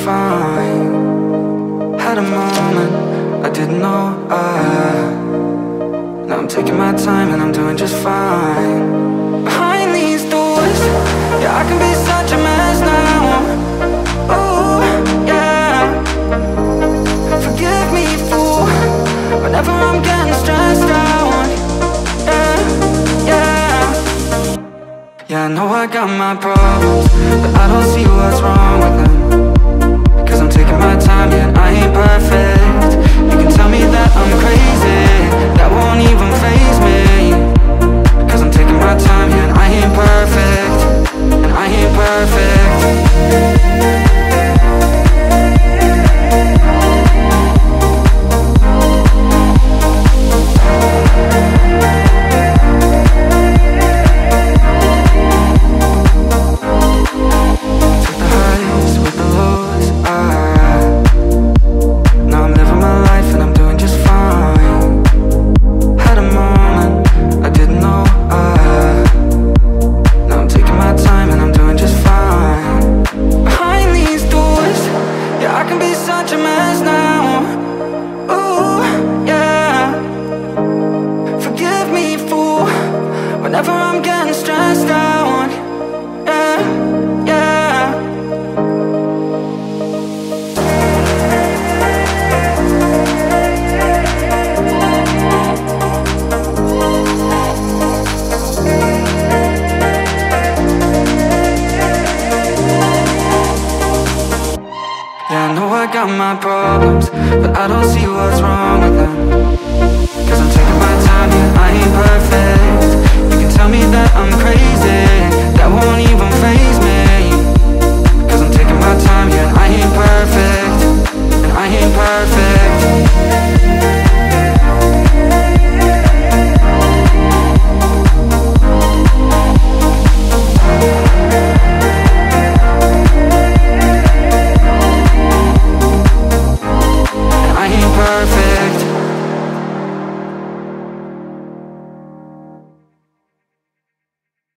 fine. Had a moment, I didn't know now I'm taking my time and I'm doing just fine. Behind these doors, yeah, I can be such a mess now. Ooh, yeah. Forgive me, fool, whenever I'm getting stressed out. Yeah, yeah. Yeah, I know I got my problems, but I don't see what's wrong with them. Cause I'm taking my time, yeah, and I ain't perfect. You can tell me that I'm crazy, that won't even faze me. Cause I'm taking my time, yeah, and I ain't perfect, and I ain't perfect. Whenever I'm getting stressed out, yeah, yeah. Yeah, I know I got my problems, but I don't see what's wrong with them. Cause I'm taking my time, yeah, I ain't perfect. You can tell me that I'm crazy,